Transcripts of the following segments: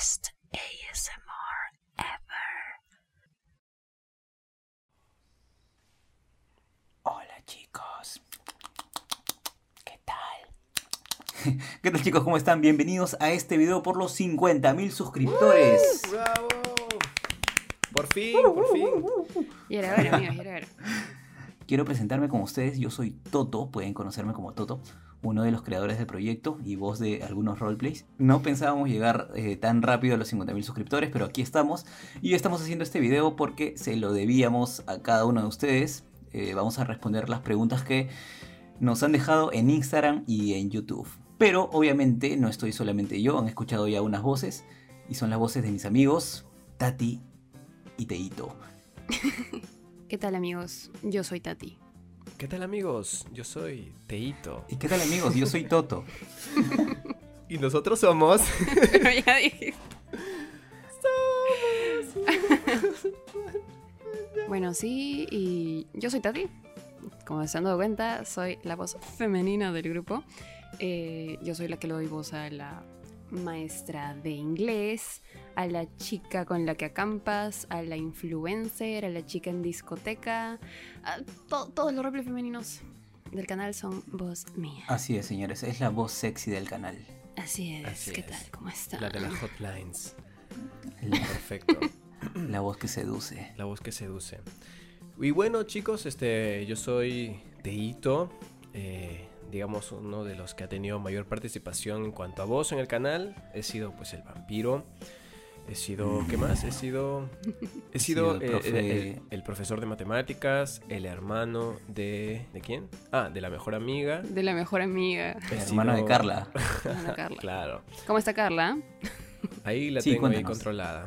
best ASMR ever. Hola chicos, ¿qué tal? ¿Qué tal chicos? ¿Cómo están? Bienvenidos a este video por los 50.000 suscriptores. ¡Bravo! Por fin, por fin. Y era hora, amigos, y era hora. Quiero presentarme con ustedes, yo soy Toto, pueden conocerme como Toto, uno de los creadores del proyecto y voz de algunos roleplays. No pensábamos llegar tan rápido a los 50.000 suscriptores, pero aquí estamos. Y estamos haciendo este video porque se lo debíamos a cada uno de ustedes. Vamos a responder las preguntas que nos han dejado en Instagram y en YouTube. Pero obviamente no estoy solamente yo, han escuchado ya unas voces. Y son las voces de mis amigos, Tati y Teito. ¿Qué tal, amigos? Yo soy Tati. ¿Qué tal, amigos? Yo soy Teito. ¿Y qué tal amigos? Yo soy Toto. Y nosotros somos... Pero ya dije. Bueno, sí, y yo soy Tati. Como se han dado cuenta, soy la voz femenina del grupo. Yo soy la que le doy voz a la maestra de inglés, a la chica con la que acampas, a la influencer, a la chica en discoteca. Todos los roles femeninos del canal son voz mía. Así es, señores, es la voz sexy del canal. Así es. Así ¿Qué es. tal? ¿Cómo está? La de las hotlines. La, Perfecto. la voz que seduce. La voz que seduce. Y bueno, chicos, yo soy Teito. Digamos, uno de los que ha tenido mayor participación en cuanto a voz en el canal. He sido, pues, el vampiro. He sido, ¿qué más? He sido el profesor de matemáticas, el hermano de... ¿De quién? Ah, de la mejor amiga. De la mejor amiga. El hermano de Carla. Ana Carla. Claro. ¿Cómo está Carla? Ahí la Sí, tengo ahí cuéntanos. controlada.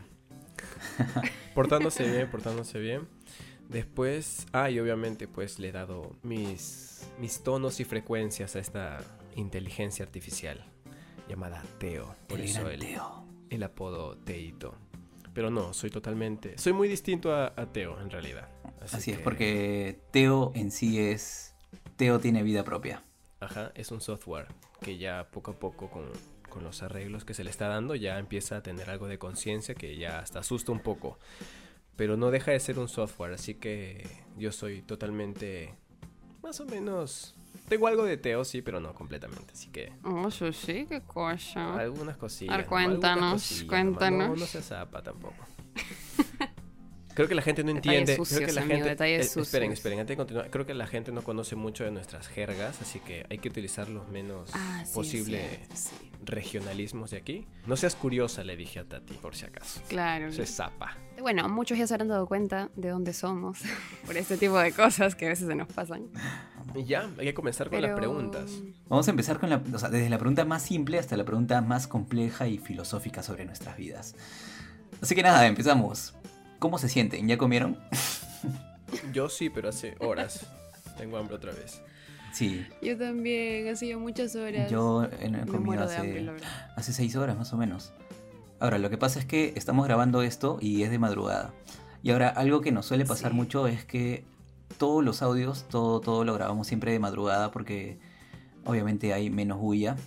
Portándose bien. Después, y obviamente pues le he dado mis tonos y frecuencias a esta inteligencia artificial llamada Teo. Por El eso gran Teo. el apodo Teito. Pero no, soy muy distinto a Teo en realidad. Así es, que, porque Teo en sí es... Teo tiene vida propia. Ajá, es un software que ya poco a poco con los arreglos que se le está dando ya empieza a tener algo de conciencia que ya hasta asusta un poco. Pero no deja de ser un software, así que yo soy totalmente, más o menos, tengo algo de Teo, sí, pero no completamente, así que Oh, sí, qué cosa. algunas cosillas. A ver, ¿no? cuéntanos, Algunas cosillas cuéntanos. nomás. No se zapa tampoco. Creo que la gente no Detalles entiende. sucios, Creo que la amigo, gente. detalles Esperen, sucios. antes de continuar. Creo que la gente no conoce mucho de nuestras jergas, así que hay que utilizar los menos Sí, posible es cierto, sí. regionalismos de aquí. No seas curiosa, le dije a Tati, por si acaso. Claro. Se zapa. Bueno, muchos ya se habrán dado cuenta de dónde somos por este tipo de cosas que a veces se nos pasan. Y ya, hay que comenzar con las preguntas. Vamos a empezar con desde la pregunta más simple hasta la pregunta más compleja y filosófica sobre nuestras vidas. Así que nada, empezamos. ¿Cómo se sienten? ¿Ya comieron? Yo sí, pero hace horas. Tengo hambre otra vez. Sí, Yo también, ha sido muchas horas. yo he Me comido muero de hambre, la verdad. hace 6 horas más o menos. Ahora, lo que pasa es que estamos grabando esto y es de madrugada. Y ahora, algo que nos suele pasar Sí. mucho es que todos los audios, todo lo grabamos siempre de madrugada porque obviamente hay menos bulla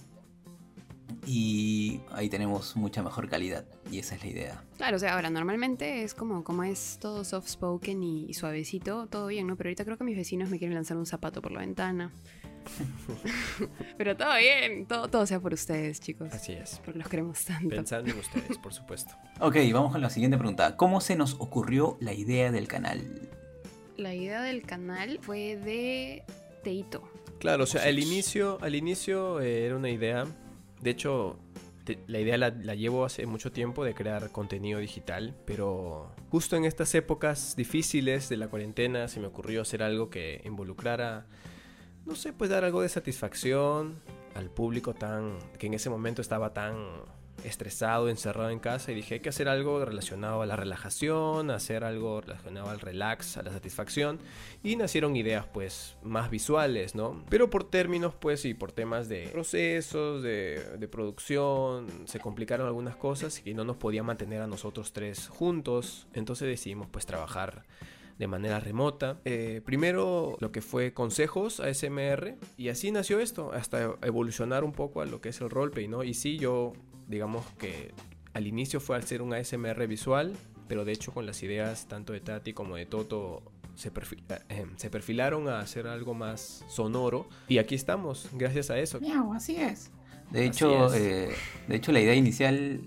y ahí tenemos mucha mejor calidad y esa es la idea. Claro, o sea, ahora normalmente es como es todo soft spoken y suavecito, todo bien, ¿no? Pero ahorita creo que mis vecinos me quieren lanzar un zapato por la ventana. Pero todo bien, todo sea por ustedes, chicos. Así es. Porque los queremos tanto. Pensando en ustedes, por supuesto. Ok, vamos con la siguiente pregunta. ¿Cómo se nos ocurrió la idea del canal? La idea del canal fue de Teito. Claro, o sea, al inicio era una idea. De hecho, la idea la llevo hace mucho tiempo de crear contenido digital, pero justo en estas épocas difíciles de la cuarentena se me ocurrió hacer algo que involucrara, no sé, pues dar algo de satisfacción al público que en ese momento estaba tan estresado, encerrado en casa, y dije, hay que hacer algo relacionado a la relajación, hacer algo relacionado al relax, a la satisfacción, y nacieron ideas pues más visuales, ¿no? Pero por términos pues y por temas de procesos, de producción, se complicaron algunas cosas y no nos podía mantener a nosotros tres juntos, entonces decidimos pues trabajar de manera remota. Primero lo que fue consejos ASMR, y así nació esto, hasta evolucionar un poco a lo que es el roleplay, ¿no? Y sí, yo digamos que al inicio fue al ser un ASMR visual, pero de hecho con las ideas tanto de Tati como de Toto se perfilaron a hacer algo más sonoro. Y aquí estamos, gracias a eso. Miau, así es. De Así hecho, es. la idea inicial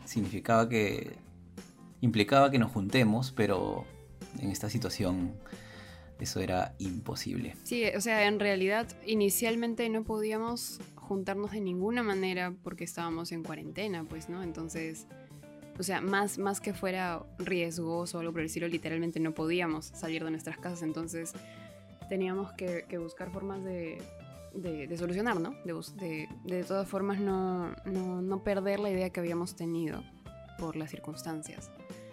implicaba que nos juntemos, pero en esta situación eso era imposible. Sí, o sea, en realidad inicialmente no podíamos juntarnos de ninguna manera porque estábamos en cuarentena, pues, ¿no? Entonces, o sea, más que fuera riesgoso o algo por el estilo, literalmente no podíamos salir de nuestras casas, entonces teníamos que buscar formas de solucionar, ¿no? De todas formas no perder la idea que habíamos tenido por las circunstancias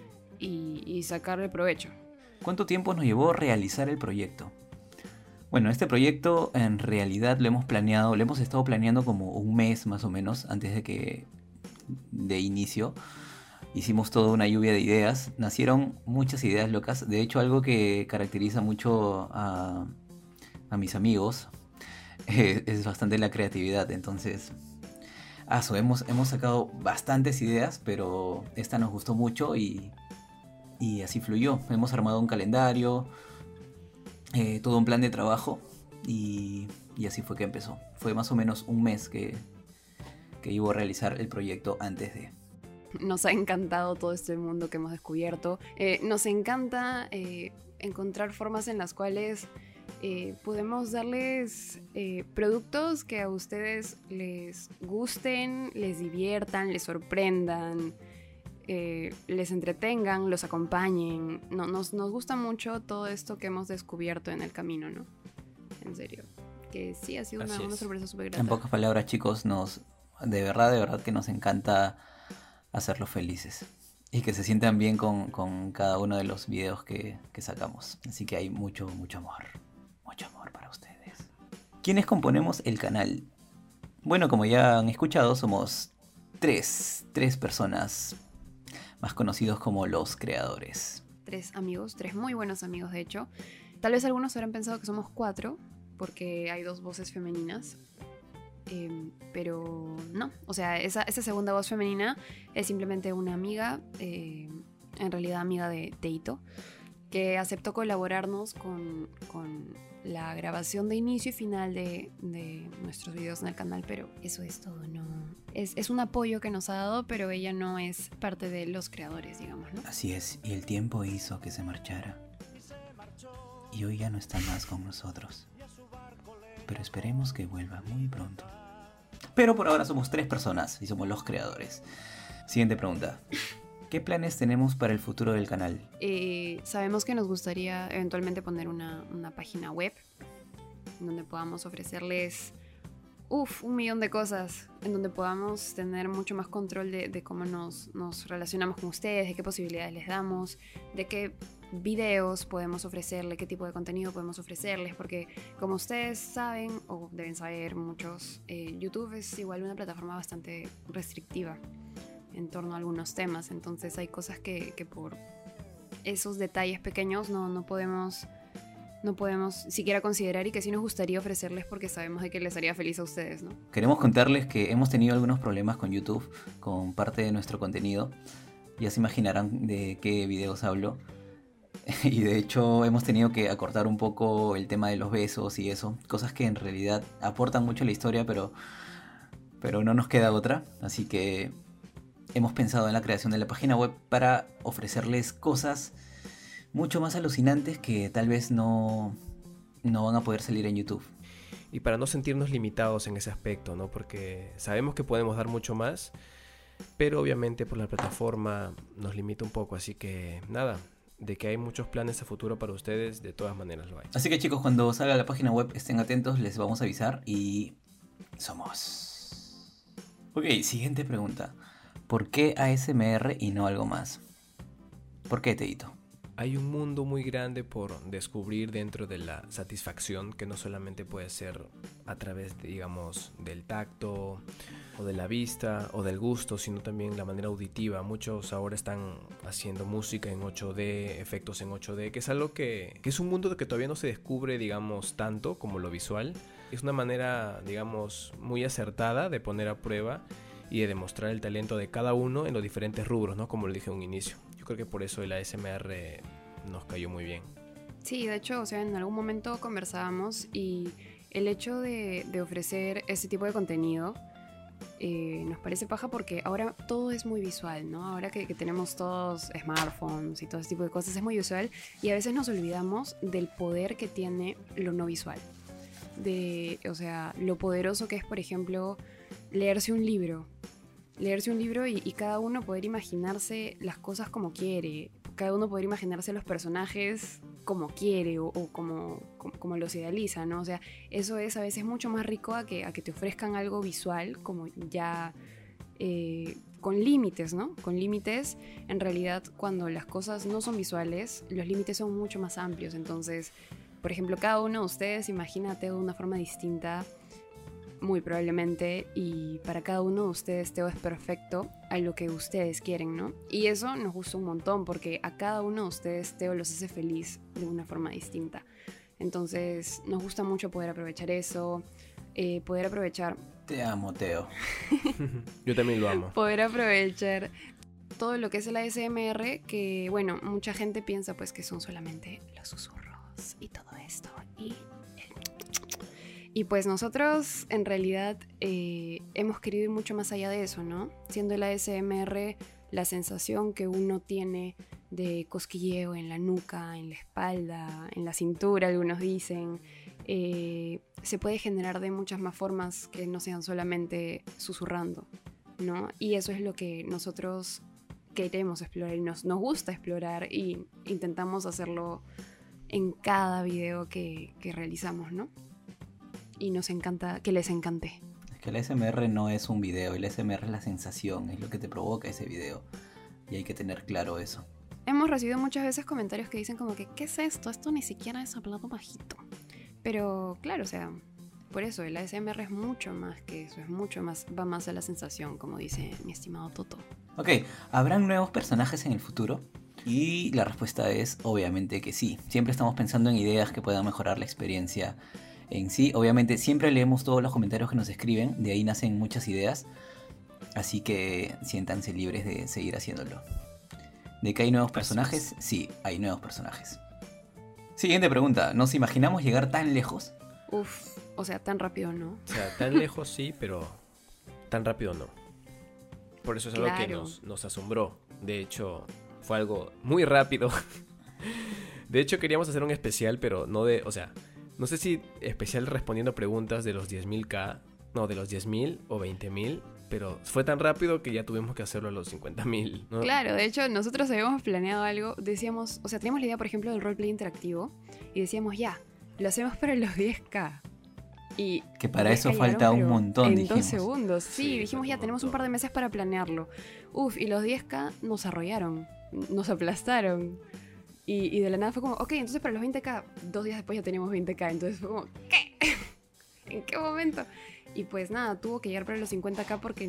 y sacarle provecho. ¿Cuánto tiempo nos llevó realizar el proyecto? Bueno, este proyecto en realidad lo hemos estado planeando como un mes más o menos antes de inicio. Hicimos toda una lluvia de ideas, nacieron muchas ideas locas. De hecho, algo que caracteriza mucho a mis amigos es bastante la creatividad. Entonces, hemos sacado bastantes ideas, pero esta nos gustó mucho y así fluyó. Hemos armado un calendario, todo un plan de trabajo y así fue que empezó. Fue más o menos un mes que iba a realizar el proyecto antes de... Nos ha encantado todo este mundo que hemos descubierto. Nos encanta encontrar formas en las cuales podemos darles productos que a ustedes les gusten, les diviertan, les sorprendan, les entretengan, los acompañen. Nos gusta mucho todo esto que hemos descubierto en el camino, ¿no? En serio. Que sí, ha sido una sorpresa súper grata. En pocas palabras, chicos, de verdad que nos encanta hacerlos felices y que se sientan bien con cada uno de los videos que sacamos. Así que hay mucho amor para ustedes. ¿Quiénes componemos el canal? Bueno, como ya han escuchado, somos tres personas, más conocidos como los creadores. 3 amigos, 3 muy buenos amigos de hecho. Tal vez algunos habrán pensado que somos 4 porque hay 2 voces femeninas. Pero no, o sea, esa segunda voz femenina es simplemente una amiga, en realidad amiga de Teito, que aceptó colaborarnos con la grabación de inicio y final de nuestros videos en el canal, pero eso es todo, no. Es un apoyo que nos ha dado, pero ella no es parte de los creadores, digamos, ¿no? Así es, y el tiempo hizo que se marchara. Y hoy ya no está más con nosotros. Pero esperemos que vuelva muy pronto. Pero por ahora somos 3 personas y somos los creadores. Siguiente pregunta. ¿Qué planes tenemos para el futuro del canal? Sabemos que nos gustaría eventualmente poner una página web donde podamos ofrecerles un millón de cosas, en donde podamos tener mucho más control de cómo nos relacionamos con ustedes, de qué posibilidades les damos, de qué videos podemos ofrecerles, qué tipo de contenido podemos ofrecerles, porque como ustedes saben, o deben saber muchos, YouTube es igual una plataforma bastante restrictiva en torno a algunos temas, entonces hay cosas que por esos detalles pequeños no podemos siquiera considerar y que sí nos gustaría ofrecerles porque sabemos de que les haría feliz a ustedes, ¿no? Queremos contarles que hemos tenido algunos problemas con YouTube, con parte de nuestro contenido. Ya se imaginarán de qué videos hablo. Y de hecho hemos tenido que acortar un poco el tema de los besos y eso. Cosas que en realidad aportan mucho a la historia, pero no nos queda otra. Así que hemos pensado en la creación de la página web para ofrecerles cosas mucho más alucinantes que tal vez no van a poder salir en YouTube. Y para no sentirnos limitados en ese aspecto, ¿no? Porque sabemos que podemos dar mucho más, pero obviamente por la plataforma nos limita un poco, así que nada, de que hay muchos planes a futuro para ustedes, de todas maneras lo hay. Así que chicos, cuando salga la página web estén atentos, les vamos a avisar y somos... Ok, siguiente pregunta. ¿Por qué ASMR y no algo más? ¿Por qué, Teito? Hay un mundo muy grande por descubrir dentro de la satisfacción que no solamente puede ser a través, digamos, del tacto o de la vista o del gusto, sino también la manera auditiva. Muchos ahora están haciendo música en 8D, efectos en 8D, que es algo que es un mundo que todavía no se descubre, digamos, tanto como lo visual. Es una manera, digamos, muy acertada de poner a prueba y de demostrar el talento de cada uno en los diferentes rubros, ¿no? Como lo dije en un inicio. Yo creo que por eso el ASMR nos cayó muy bien. Sí, de hecho, o sea, en algún momento conversábamos y el hecho de ofrecer ese tipo de contenido nos parece paja porque ahora todo es muy visual, ¿no? Ahora que tenemos todos smartphones y todo ese tipo de cosas es muy visual y a veces nos olvidamos del poder que tiene lo no visual. O sea, lo poderoso que es, por ejemplo, leerse un libro y cada uno poder imaginarse las cosas como quiere, cada uno poder imaginarse los personajes como quiere o como los idealiza, ¿no? O sea, eso es a veces mucho más rico a que te ofrezcan algo visual como ya con límites, ¿no? Con límites, en realidad, cuando las cosas no son visuales, los límites son mucho más amplios. Entonces, por ejemplo, cada uno de ustedes imagina Teo de una forma distinta, muy probablemente, y para cada uno de ustedes Teo es perfecto a lo que ustedes quieren, ¿no? Y eso nos gusta un montón porque a cada uno de ustedes Teo los hace feliz de una forma distinta. Entonces nos gusta mucho poder aprovechar eso, poder aprovechar... Te amo, Teo. Yo también lo amo. Poder aprovechar todo lo que es el ASMR, que bueno, mucha gente piensa pues que son solamente los susurros y todo esto, y pues nosotros en realidad hemos querido ir mucho más allá de eso, ¿no? Siendo el ASMR la sensación que uno tiene de cosquilleo en la nuca, en la espalda, en la cintura, algunos dicen, se puede generar de muchas más formas que no sean solamente susurrando, ¿no? Y eso es lo que nosotros queremos explorar y nos gusta explorar y intentamos hacerlo en cada video que realizamos, ¿no? Y nos encanta que les encante. Es que el ASMR no es un video, el ASMR es la sensación, es lo que te provoca ese video. Y hay que tener claro eso. Hemos recibido muchas veces comentarios que dicen como que ¿qué es esto? Esto ni siquiera es hablado bajito. Pero claro, o sea, por eso el ASMR es mucho más que eso, es mucho más, va más a la sensación, como dice mi estimado Toto. Ok, ¿habrán nuevos personajes en el futuro? Y la respuesta es obviamente que sí. Siempre estamos pensando en ideas que puedan mejorar la experiencia en sí. Obviamente siempre leemos todos los comentarios que nos escriben, de ahí nacen muchas ideas, así que siéntanse libres de seguir haciéndolo. ¿De que hay nuevos personajes? Sí, hay nuevos personajes. Siguiente pregunta, ¿nos imaginamos llegar tan lejos? Uf, o sea, tan rápido no. O sea, tan lejos sí, pero tan rápido no. Por eso es algo que nos asombró. De hecho, fue algo muy rápido. De hecho, queríamos hacer un especial, pero no de... O sea, no sé si especial respondiendo preguntas de los 10.000K, no, de los 10.000 o 20.000, pero fue tan rápido que ya tuvimos que hacerlo a los 50.000, ¿no? Claro, de hecho, nosotros habíamos planeado algo, decíamos, o sea, teníamos la idea, por ejemplo, del roleplay interactivo, y decíamos, ya, lo hacemos para los 10K. Y que para eso falta un montón, en dijimos. 2 segundos, sí, dijimos, ya, tenemos un par de meses para planearlo. Uf, y los 10K nos arrollaron, nos aplastaron. Y de la nada fue como, ok, entonces para los 20K, 2 días después ya teníamos 20K. Entonces fue como, ¿qué? ¿En qué momento? Y pues nada, tuvo que llegar para los 50K porque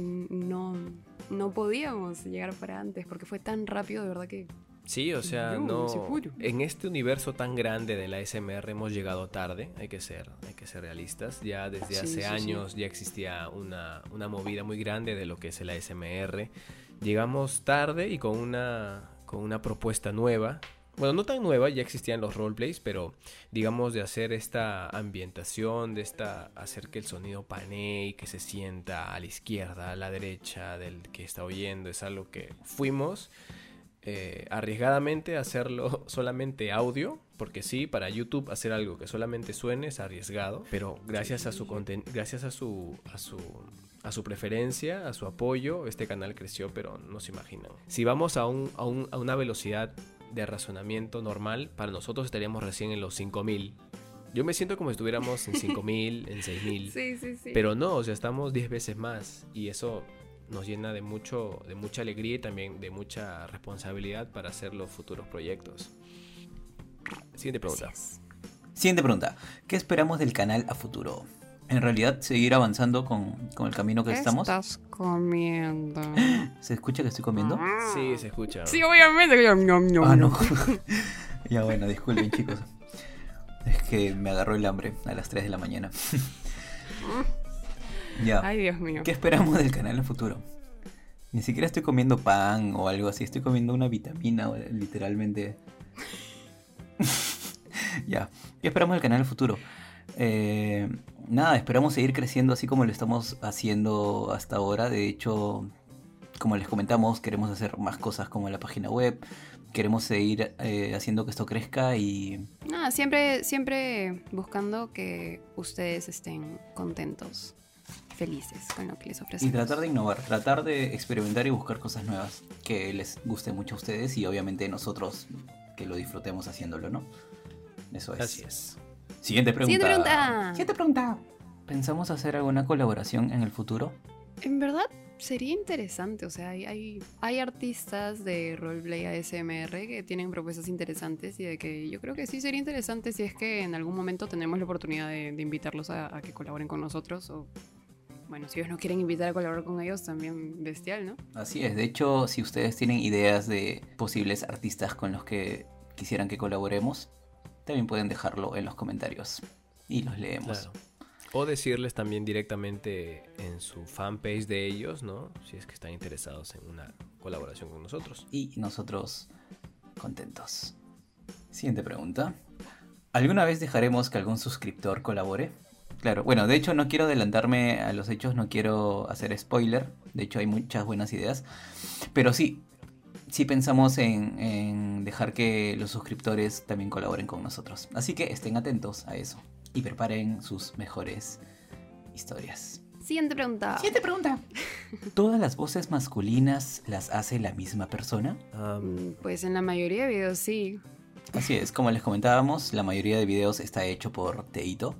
no podíamos llegar para antes, porque fue tan rápido, de verdad que... Sí, o sea, no... En este universo tan grande de la ASMR hemos llegado tarde, hay que ser realistas. Ya desde hace años ya existía una movida muy grande de lo que es el ASMR. Llegamos tarde y con una propuesta nueva. Bueno, no tan nueva, ya existían los roleplays, pero digamos de hacer esta ambientación, hacer que el sonido panee y que se sienta a la izquierda, a la derecha del que está oyendo, es algo que fuimos arriesgadamente a hacerlo solamente audio, porque sí, para YouTube hacer algo que solamente suene es arriesgado, pero gracias a su gracias a su preferencia, a su apoyo, este canal creció, pero no se imaginan. Si vamos a una velocidad de razonamiento normal, para nosotros estaríamos recién en los 5.000. Yo me siento como si estuviéramos en 5.000, en 6.000. Sí. Pero no, o sea, estamos 10 veces más. Y eso nos llena de mucha alegría y también de mucha responsabilidad para hacer los futuros proyectos. Siguiente pregunta. Siguiente pregunta. ¿Qué esperamos del canal a futuro? En realidad, seguir avanzando con el camino que estamos. ¿Qué estás comiendo? ¿Se escucha que estoy comiendo? Sí, se escucha. Sí, obviamente. Ah, no. Ya bueno, disculpen, chicos. Es que me agarró el hambre a las 3 de la mañana. Ya. Ay, Dios mío. ¿Qué esperamos del canal en el futuro? Ni siquiera estoy comiendo pan o algo así, estoy comiendo una vitamina, literalmente. Ya. ¿Qué esperamos del canal en el futuro? Nada, esperamos seguir creciendo así como lo estamos haciendo hasta ahora. De hecho, como les comentamos, queremos hacer más cosas como la página web. Queremos seguir haciendo que esto crezca y Nada, siempre buscando que ustedes estén contentos, felices con lo que les ofrecemos. tratar de innovar, tratar de experimentar y buscar cosas nuevas que les guste mucho a ustedes y obviamente nosotros que lo disfrutemos haciéndolo, ¿no? Eso es. Así es. Siguiente pregunta. Siguiente pregunta. Siguiente pregunta. ¿Pensamos hacer alguna colaboración en el futuro? En verdad sería interesante, o sea, hay artistas de roleplay ASMR que tienen propuestas interesantes y de que yo creo que sí sería interesante si es que en algún momento tenemos la oportunidad de invitarlos a que colaboren con nosotros o, bueno, si ellos no quieren invitar a colaborar con ellos, también bestial, ¿no? Así es. De hecho, si ustedes tienen ideas de posibles artistas con los que quisieran que colaboremos, también pueden dejarlo en los comentarios y los leemos. Claro. O decirles también directamente en su fanpage de ellos, ¿no? Si es que están interesados en una colaboración con nosotros. Y nosotros contentos. Siguiente pregunta. ¿Alguna vez dejaremos que algún suscriptor colabore? Claro, bueno, de hecho no quiero adelantarme a los hechos, no quiero hacer spoiler. De hecho hay muchas buenas ideas. Pero sí pensamos en dejar que los suscriptores también colaboren con nosotros. Así que estén atentos a eso. Y preparen sus mejores historias. Siguiente pregunta. Siguiente pregunta. ¿Todas las voces masculinas las hace la misma persona? Pues en la mayoría de videos sí. Así es, como les comentábamos, la mayoría de videos está hecho por Teito.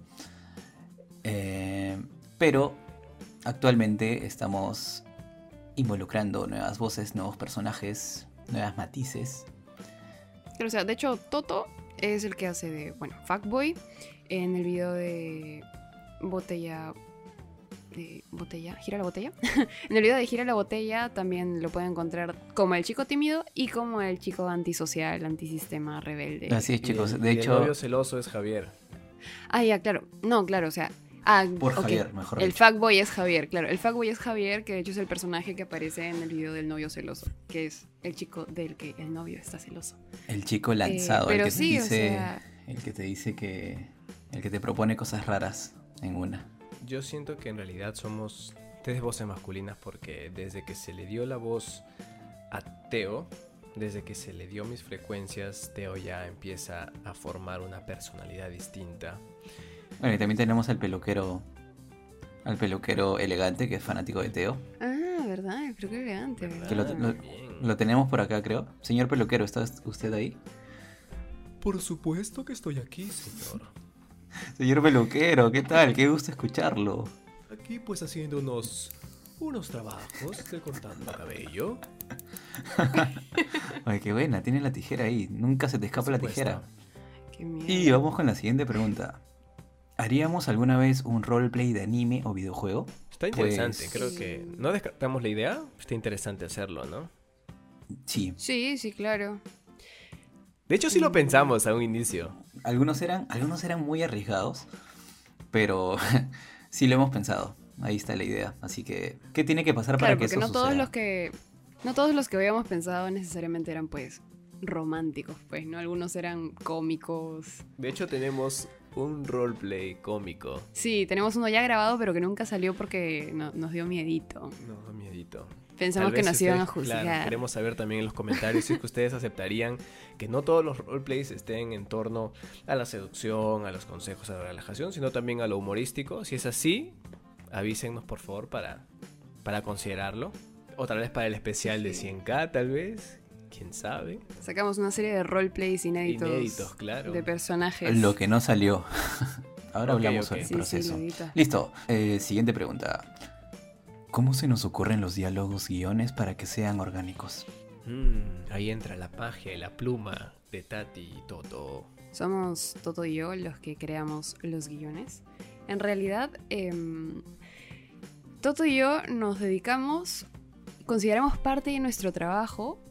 Pero actualmente estamos involucrando nuevas voces, nuevos personajes, nuevas matices. Pero, o sea, de hecho, Toto es el que hace de, bueno, Fuckboy en el video de Botella. ¿Gira la botella? En el video de Gira la botella también lo pueden encontrar como el chico tímido y como el chico antisocial, antisistema, rebelde. Así es, chicos. Y De hecho, el novio celoso es Javier. Ah, ya, claro. No, claro, o sea. por ok. Javier, mejor El dicho. fuckboy es Javier, claro. El fuckboy es Javier, que de hecho es el personaje que aparece en el video del novio celoso, que es el chico del que el novio está celoso. El chico lanzado, pero el que sí, te o dice, sea- el que te dice que, el que te propone cosas raras en una. Yo siento que en realidad somos tres voces masculinas porque desde que se le dio la voz a Teo, desde que se le dio mis frecuencias, Teo ya empieza a formar una personalidad distinta. Bueno, y también tenemos al peluquero elegante, que es fanático de Teo. Ah, ¿verdad? Pero qué elegante, ¿verdad? Que lo tenemos por acá, creo. Señor peluquero, ¿está usted ahí? Por supuesto que estoy aquí, señor. Señor peluquero, ¿qué tal? Qué gusto escucharlo. Aquí pues haciendo unos trabajos de cortando cabello. Ay, qué buena, tiene la tijera ahí. Nunca se te escapa la supuesto. tijera. Qué miedo. Y vamos con la siguiente pregunta. ¿Haríamos alguna vez un roleplay de anime o videojuego? Está interesante, Pues- creo que no descartamos la idea, está interesante hacerlo, ¿no? Sí. Sí, claro. De hecho sí lo pensamos a un inicio. Algunos eran muy arriesgados, pero sí lo hemos pensado. Ahí está la idea. Así que, ¿qué tiene que pasar para Claro, que porque eso no todos suceda? no todos los que habíamos pensado necesariamente eran pues románticos, pues, ¿no? Algunos eran cómicos. De hecho tenemos un roleplay cómico. Sí, tenemos uno ya grabado, pero que nunca salió porque nos dio miedito. No, miedito. Pensamos Tal que vez nos si iban a ustedes- juzgar. Claro, queremos saber también en los comentarios si es que ustedes aceptarían que no todos los roleplays estén en torno a la seducción, a los consejos, a la relajación, sino también a lo humorístico. Si es así, avísennos por favor para considerarlo. Otra vez para el especial de Sí. 100K tal vez, quién sabe. Sacamos una serie de roleplays inéditos, Inéditos, claro. de personajes. Lo que no salió. Ahora Ok, hablamos ok. sobre el Sí, proceso. Ludita. Listo. Siguiente pregunta. ¿Cómo se nos ocurren los diálogos guiones para que sean orgánicos? Ahí entra la magia y la pluma de Tati y Toto. Somos Toto y yo los que creamos los guiones. En realidad, Toto y yo nos dedicamos, consideramos parte de nuestro trabajo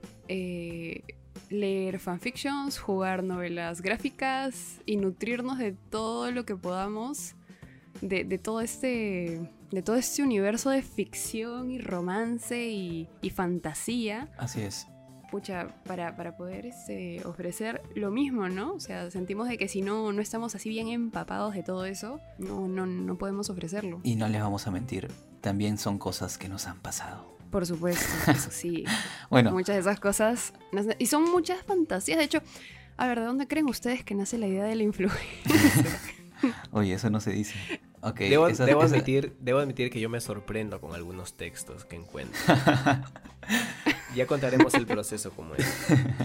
leer fanfictions, jugar novelas gráficas y nutrirnos de todo lo que podamos, de todo este de todo este universo de ficción y romance y fantasía. Así es. Pucha, para poder ofrecer lo mismo, ¿no? O sea, sentimos de que si no estamos así bien empapados de todo eso, no podemos ofrecerlo. Y no les vamos a mentir, también son cosas que nos han pasado. Por supuesto, eso sí. Bueno, Muchas de esas cosas. Y son muchas fantasías. De hecho, a ver, ¿de dónde creen ustedes que nace la idea de la influencia? oye, eso no se dice. Ok, Debo esa- admitir que yo me sorprendo con algunos textos que encuentro. Ya contaremos el proceso como es.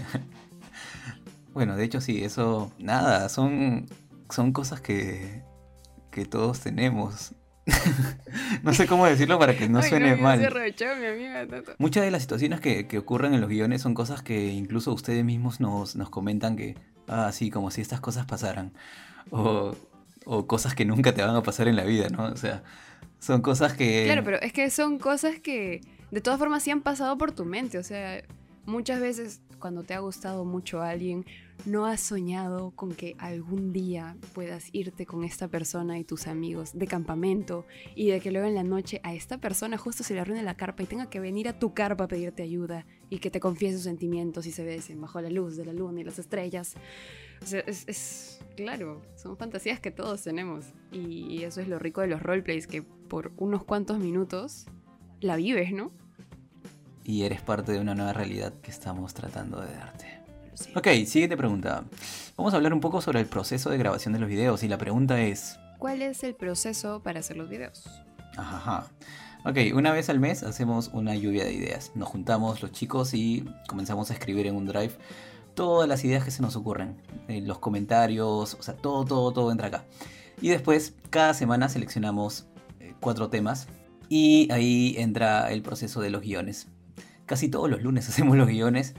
Bueno, de hecho sí, eso, nada, son cosas que todos tenemos. No sé cómo decirlo para que no Ay, suene me mal. hace rechazar, mi amiga. Muchas de las situaciones que ocurren en los guiones son cosas que incluso ustedes mismos nos comentan que, sí, como si estas cosas pasaran. O cosas que nunca te van a pasar en la vida, ¿no? O sea, son cosas que... Claro, pero es que son cosas que de todas formas sí han pasado por tu mente. O sea, muchas veces cuando te ha gustado mucho a alguien, no has soñado con que algún día puedas irte con esta persona y tus amigos de campamento y de que luego en la noche a esta persona justo se le arruine la carpa y tenga que venir a tu carpa a pedirte ayuda y que te confiese sus sentimientos y se besen bajo la luz de la luna y las estrellas. O sea, es claro, son fantasías que todos tenemos y eso es lo rico de los roleplays, que por unos cuantos minutos la vives, ¿no? Y eres parte de una nueva realidad que estamos tratando de darte. Sí. Ok, siguiente pregunta. Vamos a hablar un poco sobre el proceso de grabación de los videos y la pregunta es... ¿Cuál es el proceso para hacer los videos? Ajá. Ok, una vez al mes hacemos una lluvia de ideas. Nos juntamos los chicos y comenzamos a escribir en un drive todas las ideas que se nos ocurren. Los comentarios, o sea, todo entra acá. Y después, cada semana seleccionamos 4 temas y ahí entra el proceso de los guiones. Casi todos los lunes hacemos los guiones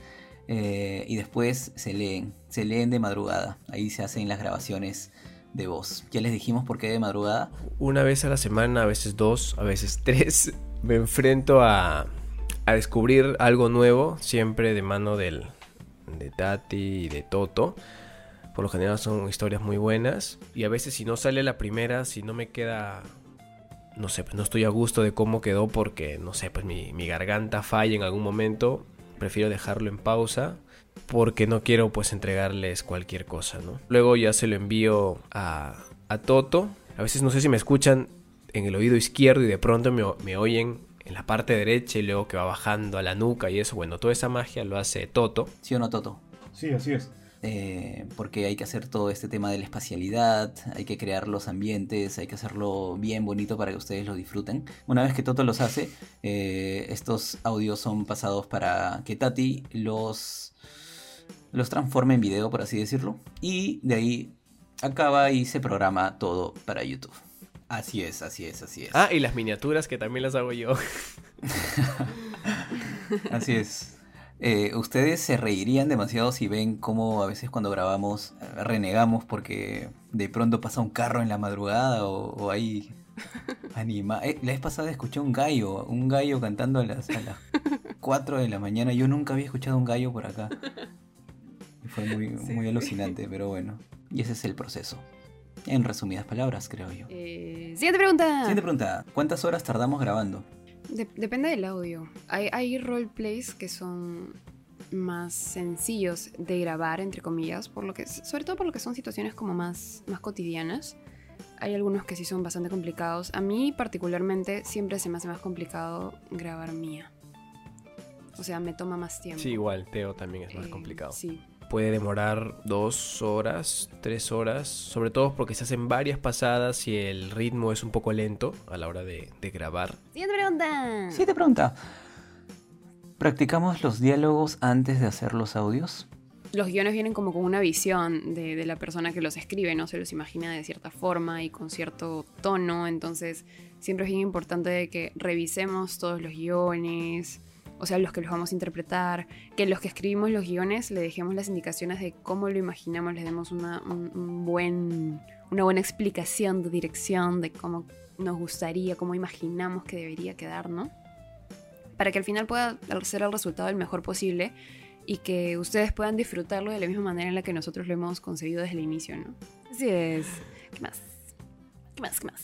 y después se leen de madrugada. Ahí se hacen las grabaciones de voz. Ya les dijimos por qué de madrugada. Una vez a la semana, a veces 2, a veces 3, me enfrento a descubrir algo nuevo, siempre de mano de Tati y de Toto. Por lo general son historias muy buenas. Y a veces si no sale la primera, si no me queda... No sé, pues no estoy a gusto de cómo quedó porque, no sé, pues mi garganta falla en algún momento. Prefiero dejarlo en pausa porque no quiero pues entregarles cualquier cosa, ¿no? Luego ya se lo envío a Toto. A veces no sé si me escuchan en el oído izquierdo y de pronto me oyen en la parte derecha y luego que va bajando a la nuca y eso. Bueno, toda esa magia lo hace Toto. ¿Sí o no, Toto? Sí, así es. Porque hay que hacer todo este tema de la espacialidad, hay que crear los ambientes, hay que hacerlo bien bonito para que ustedes lo disfruten. Una vez que Toto los hace, estos audios son pasados para que Tati los transforme en video, por así decirlo, y de ahí acaba y se programa todo para YouTube. Así es. Ah, y las miniaturas que también las hago yo. Así es. Ustedes se reirían demasiado si ven cómo a veces cuando grabamos renegamos porque de pronto pasa un carro en la madrugada o hay la vez pasada escuché un gallo cantando a las 4 de la mañana. Yo nunca había escuchado un gallo por acá. Y fue muy alucinante, pero bueno. Y ese es el proceso. En resumidas palabras, creo yo. Siguiente pregunta. ¿Cuántas horas tardamos grabando? Depende del audio. Hay roleplays que son más sencillos de grabar, entre comillas, sobre todo por lo que son situaciones como más cotidianas. Hay algunos que sí son bastante complicados. A mí particularmente siempre se me hace más complicado grabar Mía. O sea, me toma más tiempo. Sí, igual, Teo también es más complicado. Sí. Puede demorar 2 horas, 3 horas, sobre todo porque se hacen varias pasadas y el ritmo es un poco lento a la hora de grabar. Siguiente pregunta. ¿Practicamos los diálogos antes de hacer los audios? Los guiones vienen como con una visión de la persona que los escribe, ¿no? Se los imagina de cierta forma y con cierto tono, entonces siempre es bien importante de que revisemos todos los guiones, o sea, los que los vamos a interpretar, que los que escribimos los guiones le dejemos las indicaciones de cómo lo imaginamos, les demos una buena explicación de dirección, de cómo nos gustaría, cómo imaginamos que debería quedar, ¿no? Para que al final pueda ser el resultado el mejor posible y que ustedes puedan disfrutarlo de la misma manera en la que nosotros lo hemos concebido desde el inicio, ¿no? Así es. ¿Qué más?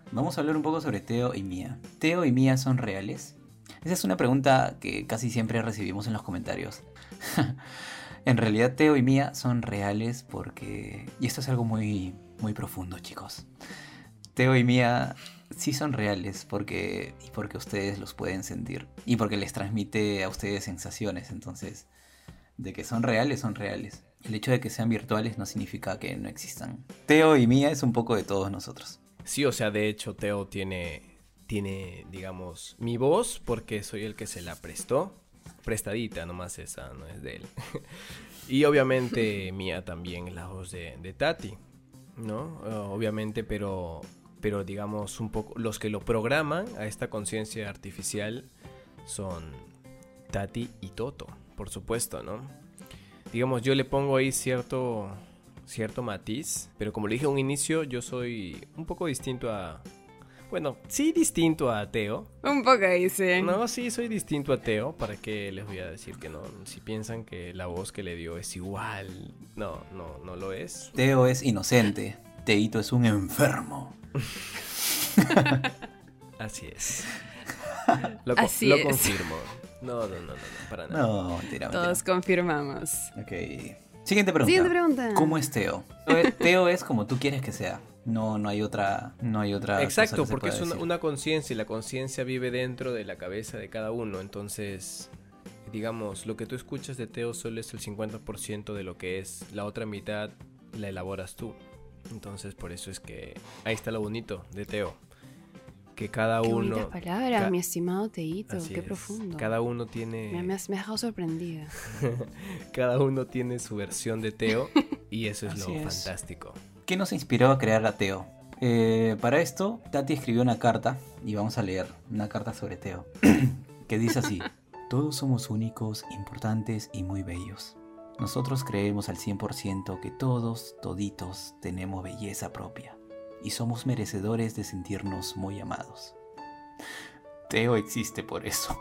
Vamos a hablar un poco sobre Teo y Mía. ¿Teo y Mía son reales? Esa es una pregunta que casi siempre recibimos en los comentarios. En realidad Teo y Mía son reales porque... Y esto es algo muy, muy profundo, chicos. Teo y Mía sí son reales porque ustedes los pueden sentir. Y porque les transmite a ustedes sensaciones. Entonces, de que son reales, son reales. El hecho de que sean virtuales no significa que no existan. Teo y Mía es un poco de todos nosotros. Sí, o sea, de hecho, Teo tiene, digamos, mi voz porque soy el que se la prestó. Prestadita, nomás esa, no es de él. Y obviamente Mía también es la voz de Tati, ¿no? Obviamente, pero digamos un poco, los que lo programan a esta conciencia artificial son Tati y Toto, por supuesto, ¿no? Digamos, yo le pongo ahí cierto matiz, pero como le dije a un inicio, yo soy un poco distinto a... Bueno, sí distinto a Teo. Un poco dice. No, sí, soy distinto a Teo. ¿Para qué les voy a decir que no? Si piensan que la voz que le dio es igual, no lo es. Teo es inocente. Teito es un enfermo. Así es. Así lo es. confirmo. No, para nada. No, mentira. Todos confirmamos. Ok. Siguiente pregunta. Siguiente pregunta. ¿Cómo es Teo? Teo es como tú quieres que sea. No hay otra. Exacto, cosa que se porque pueda es decir. una conciencia y la conciencia vive dentro de la cabeza de cada uno. Entonces, digamos, lo que tú escuchas de Teo solo es el 50% de lo que es. La otra mitad la elaboras tú. Entonces, por eso es que ahí está lo bonito de Teo. Que cada Qué uno... bonitas palabras, mi estimado Teito. Así Qué es. profundo. Cada uno tiene... Me has dejado sorprendida. Cada uno tiene su versión de Teo y eso es Así lo es. fantástico. ¿Qué nos inspiró a crear a Teo? Para esto, Tati escribió una carta, y vamos a leer una carta sobre Teo, que dice así: todos somos únicos, importantes y muy bellos. Nosotros creemos al 100% que todos, toditos, tenemos belleza propia, y somos merecedores de sentirnos muy amados. Teo existe por eso.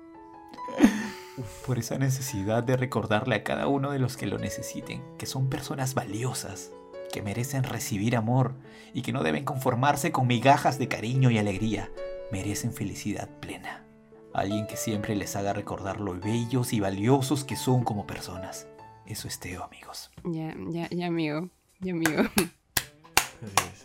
Por esa necesidad de recordarle a cada uno de los que lo necesiten que son personas valiosas, que merecen recibir amor y que no deben conformarse con migajas de cariño y alegría. Merecen felicidad plena. Alguien que siempre les haga recordar lo bellos y valiosos que son como personas. Eso es Teo, amigos. Ya, amigo. Ya, amigo. Así es.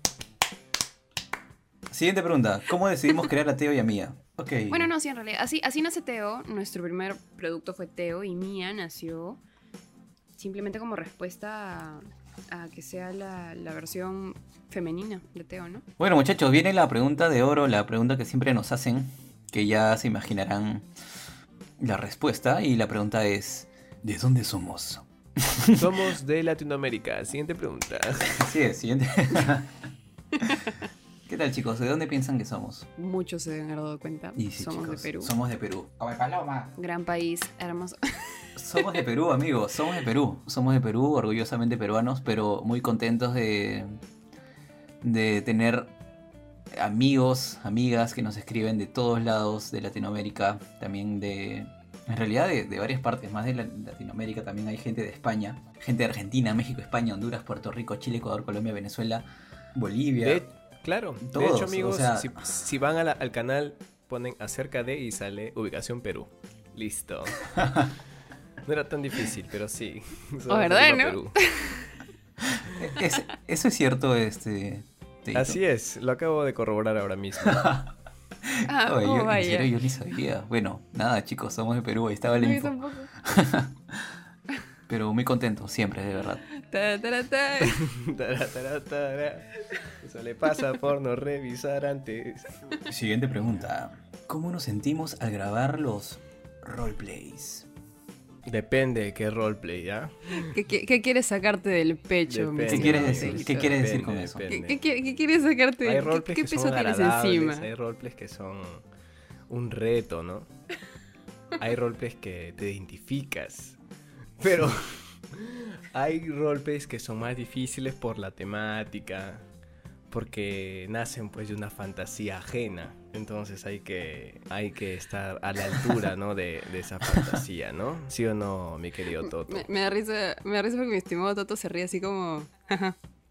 Siguiente pregunta. ¿Cómo decidimos crear a Teo y a Mía? Ok. Bueno, no, sí, en realidad. Así nace Teo. Nuestro primer producto fue Teo y Mía nació simplemente como respuesta a que sea la versión femenina de Teo, ¿no? Bueno, muchachos, viene la pregunta de oro, la pregunta que siempre nos hacen, que ya se imaginarán la respuesta. Y la pregunta es: ¿de dónde somos? Somos de Latinoamérica. Siguiente pregunta. Así es, siguiente. ¿Qué tal, chicos? ¿De dónde piensan que somos? Muchos se han dado cuenta. Y sí, Somos chicos, de Perú. Somos de Perú. ¡Come paloma! Gran país, hermoso. Somos de Perú, amigos. Somos de Perú. Somos de Perú, orgullosamente peruanos, pero muy contentos de tener amigos, amigas que nos escriben de todos lados de Latinoamérica, también en realidad de varias partes, más de Latinoamérica. También hay gente de España, gente de Argentina, México, España, Honduras, Puerto Rico, Chile, Ecuador, Colombia, Venezuela, Bolivia. Claro, Todos, de hecho, amigos, o sea- si van al canal, ponen acerca de y sale ubicación Perú. Listo. No era tan difícil, pero sí. Somos ¿verdad, de Lima, no? Perú. Eso es cierto, Teito. Así es, lo acabo de corroborar ahora mismo. Oye, en vaya. serio, yo ni sabía. Bueno, nada, chicos, somos de Perú, ahí estaba la No, yo info. tampoco. Pero muy contento, siempre, de verdad. Ta, ta, ta. Tara, tara, tara. Eso le pasa por no revisar antes. Siguiente pregunta. ¿Cómo nos sentimos al grabar los roleplays? Depende de qué roleplay, ¿ya? ¿Qué quieres sacarte del pecho? mi Depende. ¿Qué estimado quieres decir? Teito? ¿Qué quieres decir con Depende, eso? depende. ¿Qué quieres sacarte Hay del roleplays ¿Qué que son peso tienes agradables, encima? hay roleplays que son un reto, ¿no? Hay roleplays que te identificas, pero hay roleplays que son más difíciles por la temática, porque nacen pues de una fantasía ajena. Entonces hay que estar a la altura, ¿no? de esa fantasía, ¿no? ¿Sí o no, mi querido Toto? Me da risa porque mi estimado Toto se ríe así como...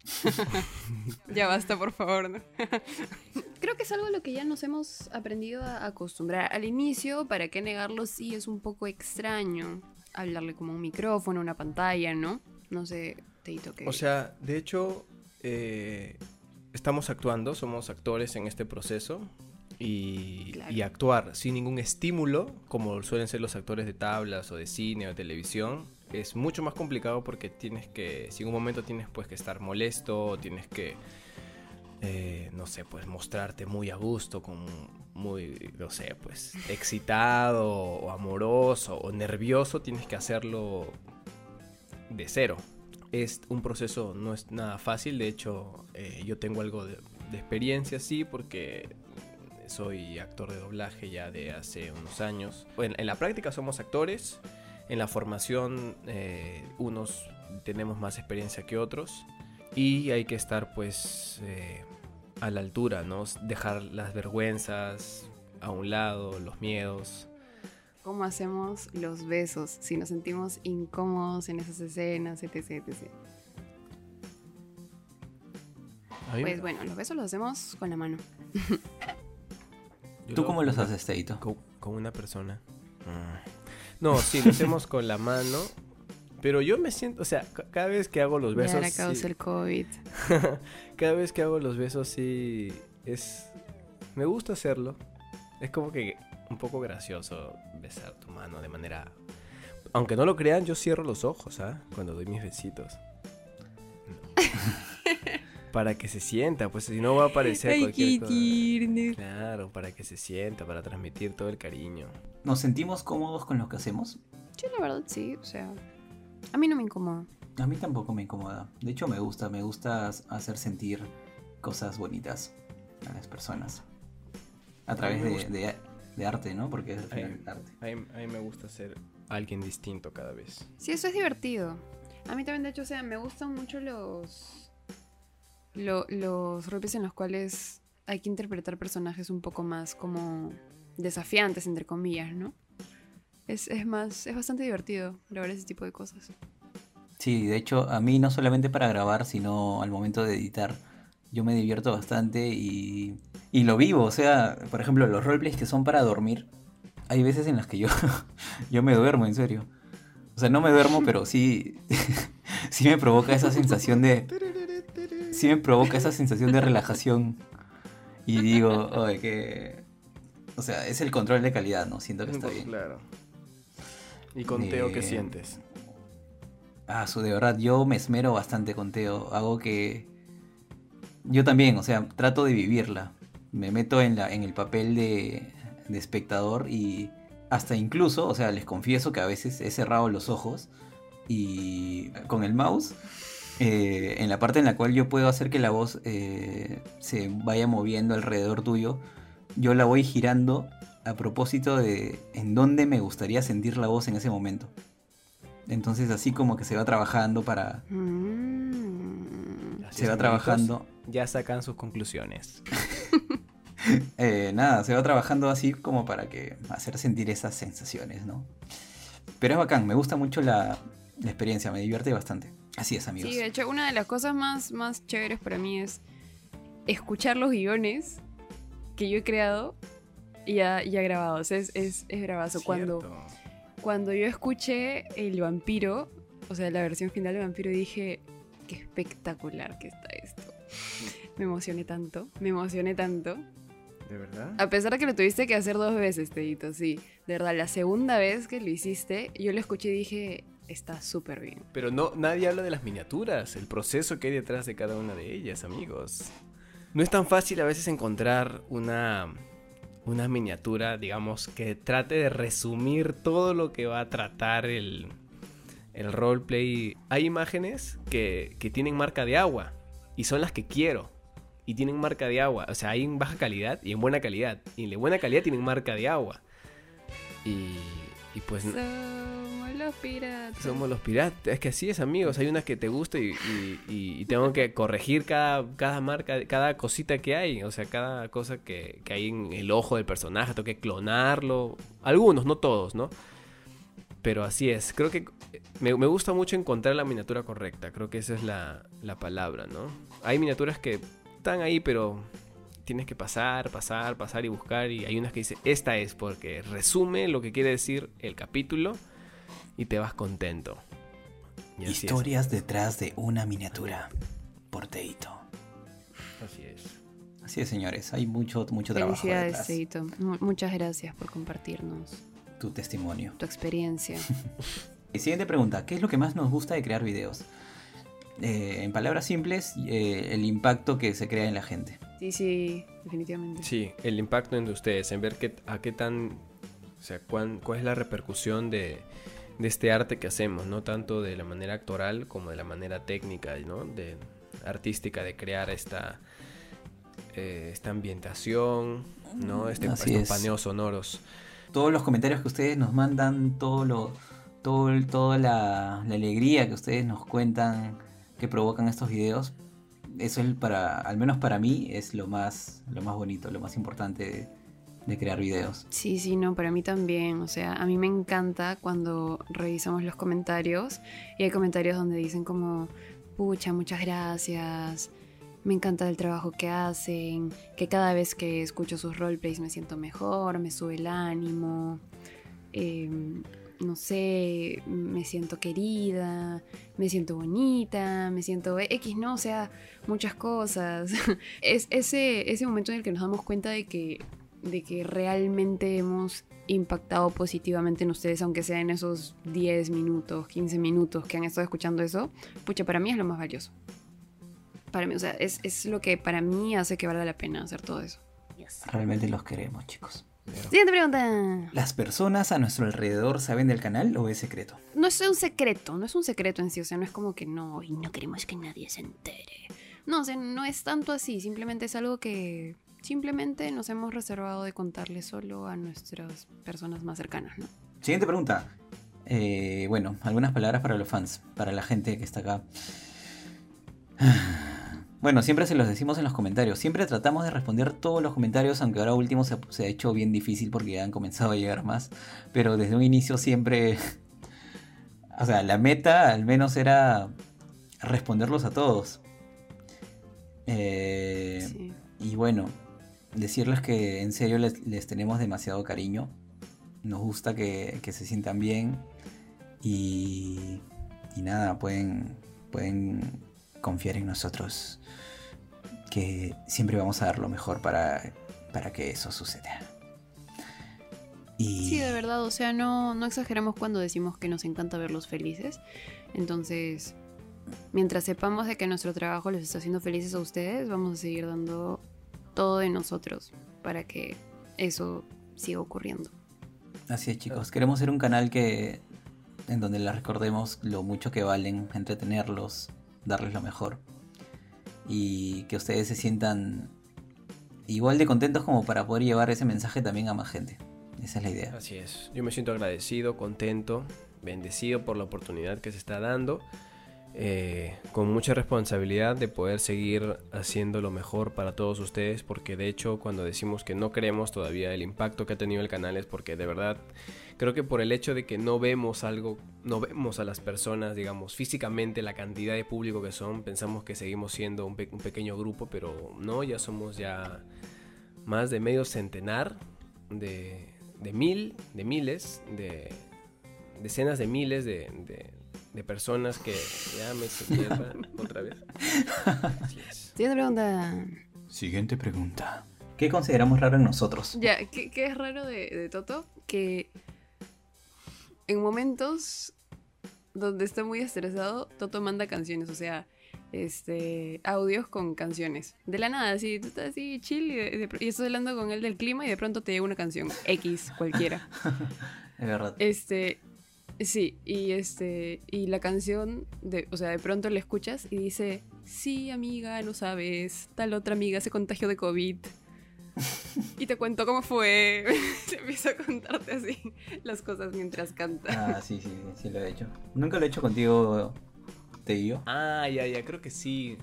Ya basta, por favor, ¿no? Creo que es algo a lo que ya nos hemos aprendido a acostumbrar. Al inicio, para qué negarlo, sí es un poco extraño hablarle como un micrófono, una pantalla, ¿no? No sé, Teito, ¿qué? O sea, de hecho, estamos actuando, somos actores en este proceso. Claro. Y actuar sin ningún estímulo, como suelen ser los actores de tablas o de cine o de televisión, es mucho más complicado porque tienes que, si en un momento tienes pues que estar molesto, tienes que, no sé, pues mostrarte muy a gusto, muy, no sé, pues excitado o amoroso o nervioso, tienes que hacerlo de cero. Es un proceso, no es nada fácil, de hecho yo tengo algo de experiencia, sí, porque soy actor de doblaje ya de hace unos años. Bueno, en la práctica somos actores, en la formación unos tenemos más experiencia que otros y hay que estar pues a la altura, ¿no? Dejar las vergüenzas a un lado, los miedos. ¿Cómo hacemos los besos si nos sentimos incómodos en esas escenas, etc, etc? Pues bueno, los besos los hacemos con la mano. ¿Tú cómo los haces, Teito? Con una persona. No, sí, lo hacemos con la mano. Pero yo me siento, o sea, cada vez que hago los besos. Ya ahora causa el COVID. Cada vez que hago los besos, sí. Me gusta hacerlo. Es como que un poco gracioso besar tu mano de manera. Aunque no lo crean, yo cierro los ojos, ¿ah? Cuando doy mis besitos. Para que se sienta, pues si no va a aparecer cualquier cosa. Claro, para que se sienta, para transmitir todo el cariño. ¿Nos sentimos cómodos con lo que hacemos? Yo la verdad sí, o sea, a mí no me incomoda. A mí tampoco me incomoda. De hecho me gusta hacer sentir cosas bonitas a las personas. A través de arte, ¿no? Porque es al final arte. A mí me gusta ser alguien distinto cada vez. Sí, eso es divertido. A mí también, de hecho, o sea, me gustan mucho los roles en los cuales hay que interpretar personajes un poco más como desafiantes, entre comillas, ¿no? Es bastante divertido grabar ese tipo de cosas. Sí, de hecho, a mí no solamente para grabar, sino al momento de editar, yo me divierto bastante y lo vivo. O sea, por ejemplo, los roleplays que son para dormir, hay veces en las que yo me duermo, en serio. O sea, no me duermo, pero sí, sí me provoca esa sensación de... Sí me provoca esa sensación de relajación. Y digo, oye, que... O sea, es el control de calidad, ¿no? Siento que está bien. Claro. ¿Y con Teo qué sientes? De verdad, yo me esmero bastante con Teo. Hago que... Yo también, o sea, trato de vivirla. Me meto en el papel de espectador y hasta incluso, o sea, les confieso que a veces he cerrado los ojos y con el mouse, en la parte en la cual yo puedo hacer que la voz se vaya moviendo alrededor tuyo, yo la voy girando a propósito de en dónde me gustaría sentir la voz en ese momento. Entonces así como que se va trabajando para... Se va trabajando... Ya sacan sus conclusiones. Nada, se va trabajando así como para que hacer sentir esas sensaciones, ¿no? Pero es bacán, me gusta mucho la experiencia, me divierte bastante. Así es, amigos. Sí, de hecho, una de las cosas más chéveres para mí es escuchar los guiones que yo he creado y ya grabado. O sea, es bravazo. Cuando yo escuché El Vampiro, o sea, la versión final de Vampiro, dije, qué espectacular que está esto. Me emocioné tanto. ¿De verdad? A pesar de que lo tuviste que hacer 2 veces, Teito, sí. De verdad, la segunda vez que lo hiciste, yo lo escuché y dije, está súper bien. Pero nadie habla de las miniaturas, el proceso que hay detrás de cada una de ellas, amigos. No es tan fácil a veces encontrar una miniatura, digamos, que trate de resumir todo lo que va a tratar el roleplay. Hay imágenes que tienen marca de agua y son las que quiero. Y tienen marca de agua. O sea, hay en baja calidad y en buena calidad. Y en la buena calidad tienen marca de agua. Y pues... Somos los piratas. Es que así es, amigos. Hay unas que te gusta y tengo que corregir cada marca, cada cosita que hay. O sea, cada cosa que hay en el ojo del personaje. Tengo que clonarlo. Algunos, no todos, ¿no? Pero así es, creo que me gusta mucho encontrar la miniatura correcta, creo que esa es la palabra, ¿no? Hay miniaturas que están ahí, pero tienes que pasar y buscar, y hay unas que dice, esta es, porque resume lo que quiere decir el capítulo y te vas contento. Y así Historias detrás de una miniatura, por Teito. Así es. Así es, señores, hay mucho trabajo Felicidades, detrás. Teito. Muchas gracias por compartirnos Tu testimonio. tu experiencia. Siguiente pregunta, ¿qué es lo que más nos gusta de crear videos? En palabras simples, el impacto que se crea en la gente. Sí, definitivamente. Sí, el impacto en ustedes, en ver a qué tan, o sea, cuál es la repercusión de este arte que hacemos, no tanto de la manera actoral como de la manera técnica, ¿no? De artística, de crear esta ambientación, ¿no? Estos paneos sonoros. Todos los comentarios que ustedes nos mandan, toda la alegría que ustedes nos cuentan que provocan estos videos, eso es al menos para mí, es lo más bonito, lo más importante de crear videos. Sí, no, para mí también. O sea, a mí me encanta cuando revisamos los comentarios y hay comentarios donde dicen como, pucha, muchas gracias, me encanta el trabajo que hacen, que cada vez que escucho sus roleplays me siento mejor, me sube el ánimo, no sé, me siento querida, me siento bonita, me siento X, ¿no? O sea, muchas cosas. Es ese momento en el que nos damos cuenta de que realmente hemos impactado positivamente en ustedes, aunque sea en esos 10 minutos, 15 minutos que han estado escuchando eso, pucha, para mí es lo más valioso. Para mí, o sea, es lo que para mí hace que valga la pena hacer todo eso. Yes. Realmente los queremos, chicos. Siguiente pregunta. ¿Las personas a nuestro alrededor saben del canal o es secreto? No es un secreto en sí, o sea, no es como que no queremos que nadie se entere. No, o sea, no es tanto así, simplemente es algo que simplemente nos hemos reservado de contarle solo a nuestras personas más cercanas, ¿no? Siguiente pregunta. Bueno, algunas palabras para los fans, para la gente que está acá. Bueno, siempre se los decimos en los comentarios. Siempre tratamos de responder todos los comentarios, aunque ahora último se ha hecho bien difícil porque ya han comenzado a llegar más. Pero desde un inicio siempre... O sea, la meta al menos era responderlos a todos. Sí. Y bueno, decirles que en serio les tenemos demasiado cariño. Nos gusta que se sientan bien. Y nada, pueden confiar en nosotros, que siempre vamos a dar lo mejor para que eso suceda. Sí, de verdad, o sea, no exageramos cuando decimos que nos encanta verlos felices. Entonces, mientras sepamos de que nuestro trabajo les está haciendo felices a ustedes, vamos a seguir dando todo de nosotros para que eso siga ocurriendo. Así es, chicos, queremos ser un canal en donde les recordemos lo mucho que valen, entretenerlos, darles lo mejor y que ustedes se sientan igual de contentos como para poder llevar ese mensaje también a más gente. Esa es la idea. Así es, yo me siento agradecido, contento, bendecido por la oportunidad que se está dando, con mucha responsabilidad de poder seguir haciendo lo mejor para todos ustedes, porque de hecho cuando decimos que no creemos todavía el impacto que ha tenido el canal es porque de verdad creo que por el hecho de que no vemos a las personas, digamos, físicamente, la cantidad de público que son, pensamos que seguimos siendo un pequeño grupo, pero no, ya somos ya más de medio centenar de miles, de decenas de miles de personas que ya me sientan otra vez. Así es. Siguiente pregunta. ¿Qué consideramos raro en nosotros? Ya, ¿qué es raro de Toto? Que en momentos donde está muy estresado, Toto manda canciones, o sea, audios con canciones. De la nada, así, tú estás así chill y estás hablando con él del clima y de pronto te llega una canción, X, cualquiera. Es verdad. Sí, y la canción, o sea, de pronto la escuchas y dice, sí, amiga, no sabes, tal otra amiga se contagió de COVID. Y te cuento cómo fue. Se empieza a contarte así las cosas mientras canta. Ah, sí, lo he hecho. Nunca lo he hecho contigo, Teio. Ah, ya, creo que sí.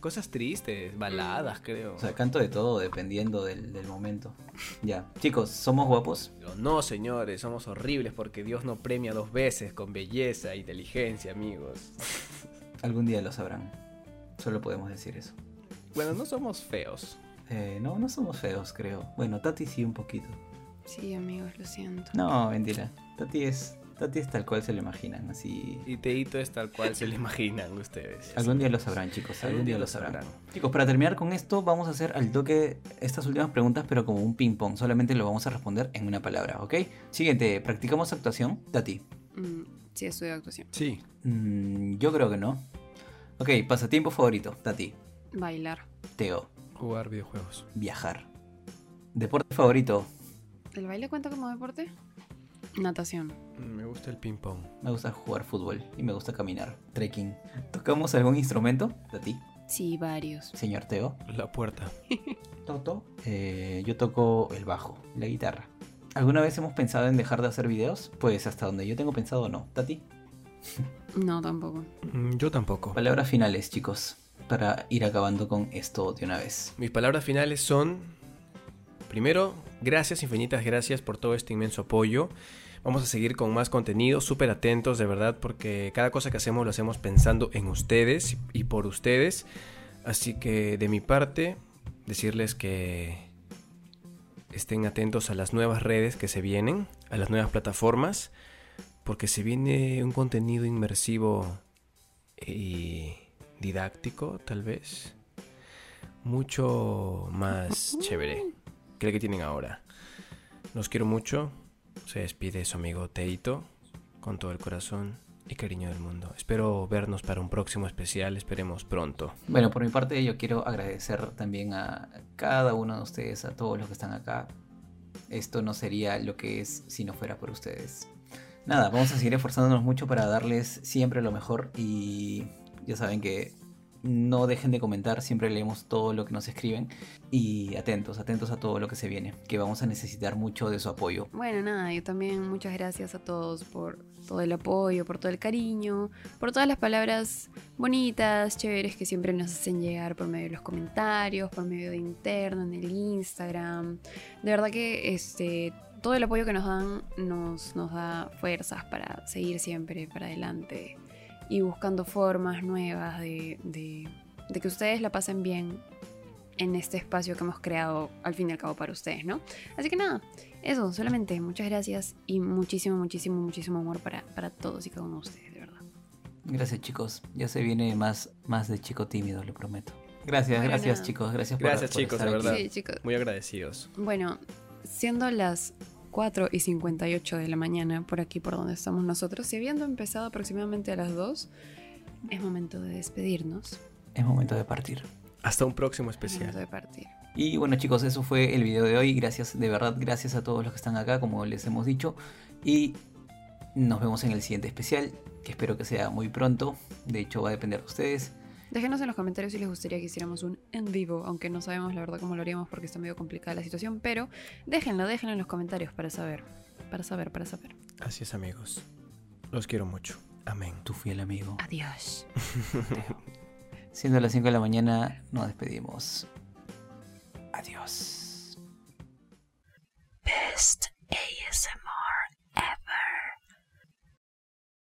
Cosas tristes, baladas, creo. O sea, canto de todo dependiendo del momento. Ya. Chicos, ¿somos guapos? Pero no, señores, somos horribles porque Dios no premia 2 veces con belleza e inteligencia, amigos. Algún día lo sabrán. Solo podemos decir eso. Bueno, no somos feos. No somos feos, creo. Bueno, Tati sí un poquito. Sí, amigos, lo siento. No, mentira. Tati es tal cual se lo imaginan, así. Y Teito es tal cual se lo imaginan ustedes. Algún día lo sabrán, chicos. Algún día lo sabrán. Chicos, para terminar con esto, vamos a hacer al toque estas últimas preguntas, pero como un ping pong. Solamente lo vamos a responder en una palabra, ¿ok? Siguiente, ¿practicamos actuación? Tati. Sí, estudio actuación. Sí. Yo creo que no. Ok, pasatiempo favorito. Tati. Bailar. Teo. Jugar videojuegos. Viajar. Deporte favorito. ¿El baile cuenta como deporte? Natación. Me gusta el ping pong. Me gusta jugar fútbol y me gusta caminar. Trekking. ¿Tocamos algún instrumento? Tati. Sí, varios. Señor Teo. La puerta. Toto. Yo toco el bajo, la guitarra. ¿Alguna vez hemos pensado en dejar de hacer videos? Pues hasta donde yo tengo pensado no. ¿Tati? No, tampoco. Yo tampoco. Palabras finales, chicos, para ir acabando con esto de una vez. Mis palabras finales son... Primero, gracias, infinitas gracias por todo este inmenso apoyo. Vamos a seguir con más contenido, súper atentos de verdad, porque cada cosa que hacemos lo hacemos pensando en ustedes y por ustedes. Así que de mi parte, decirles que estén atentos a las nuevas redes que se vienen, a las nuevas plataformas, porque se viene un contenido inmersivo y didáctico, tal vez, mucho más chévere que el que tienen ahora. Los quiero mucho. Se despide su amigo Teito con todo el corazón y cariño del mundo. Espero vernos para un próximo especial. Esperemos pronto. Bueno, por mi parte yo quiero agradecer también a cada uno de ustedes, a todos los que están acá. Esto no sería lo que es si no fuera por ustedes. Nada, vamos a seguir esforzándonos mucho para darles siempre lo mejor y ya saben que no dejen de comentar, siempre leemos todo lo que nos escriben y atentos a todo lo que se viene, que vamos a necesitar mucho de su apoyo. Bueno, nada, yo también muchas gracias a todos por todo el apoyo, por todo el cariño, por todas las palabras bonitas, chéveres que siempre nos hacen llegar por medio de los comentarios, por medio de interno, en el Instagram. De verdad que todo el apoyo que nos dan nos da fuerzas para seguir siempre para adelante y buscando formas nuevas de que ustedes la pasen bien en este espacio que hemos creado al fin y al cabo para ustedes, ¿no? Así que nada, eso, solamente muchas gracias y muchísimo, muchísimo, muchísimo amor para todos y cada uno de ustedes, de verdad. Gracias, chicos, ya se viene más de chico tímido, lo prometo. Gracias, Bueno, gracias nada. chicos, gracias Gracias, por chicos, estar de aquí. verdad. Sí, chicos. Muy agradecidos. Bueno, siendo las 4:58 de la mañana por aquí por donde estamos nosotros y habiendo empezado aproximadamente a las 2, es momento de despedirnos. Es momento de partir. Hasta un próximo Es momento especial. de partir. Y bueno, chicos, eso fue el video de hoy. Gracias, de verdad, gracias a todos los que están acá, como les hemos dicho. Y nos vemos en el siguiente especial, que espero que sea muy pronto. De hecho, va a depender de ustedes. Déjenos en los comentarios si les gustaría que hiciéramos un en vivo, aunque no sabemos la verdad cómo lo haríamos porque está medio complicada la situación, pero déjenlo en los comentarios para saber. Así es, amigos. Los quiero mucho. Amén. Tu fiel amigo. Adiós. Siendo las 5 de la mañana, nos despedimos. Adiós. Best ASMR.